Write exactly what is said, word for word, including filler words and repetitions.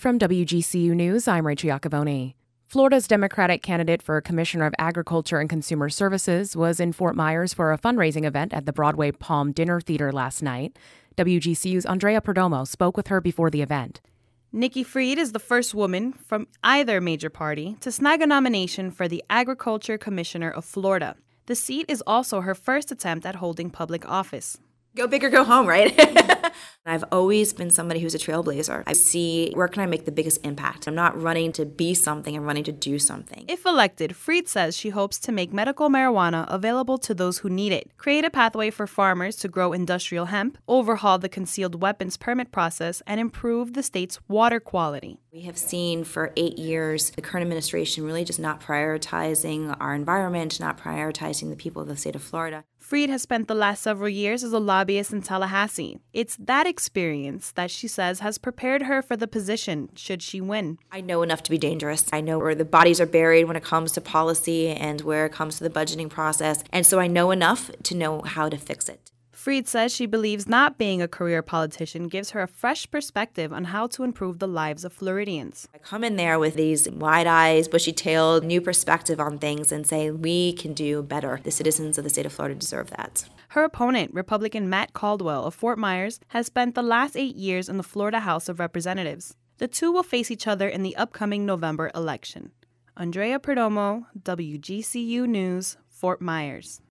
From W G C U News, I'm Rachel Iacovone. Florida's Democratic candidate for Commissioner of Agriculture and Consumer Services was in Fort Myers for a fundraising event at the Broadway Palm Dinner Theater last night. W G C U's Andrea Perdomo spoke with her before the event. Nikki Fried is the first woman from either major party to snag a nomination for the Agriculture Commissioner of Florida. The seat is also her first attempt at holding public office. Go big or go home, right? I've always been somebody who's a trailblazer. I see where can I make the biggest impact. I'm not running to be something, I'm running to do something. If elected, Fried says she hopes to make medical marijuana available to those who need it, create a pathway for farmers to grow industrial hemp, overhaul the concealed weapons permit process, and improve the state's water quality. We have seen for eight years the current administration really just not prioritizing our environment, not prioritizing the people of the state of Florida. Fried has spent the last several years as a lobbyist in Tallahassee. It's that experience that she says has prepared her for the position should she win. I know enough to be dangerous. I know where the bodies are buried when it comes to policy and where it comes to the budgeting process. And so I know enough to know how to fix it. Fried says she believes not being a career politician gives her a fresh perspective on how to improve the lives of Floridians. I come in there with these wide eyes, bushy-tailed, new perspective on things and say we can do better. The citizens of the state of Florida deserve that. Her opponent, Republican Matt Caldwell of Fort Myers, has spent the last eight years in the Florida House of Representatives. The two will face each other in the upcoming November election. Andrea Perdomo, W G C U News, Fort Myers.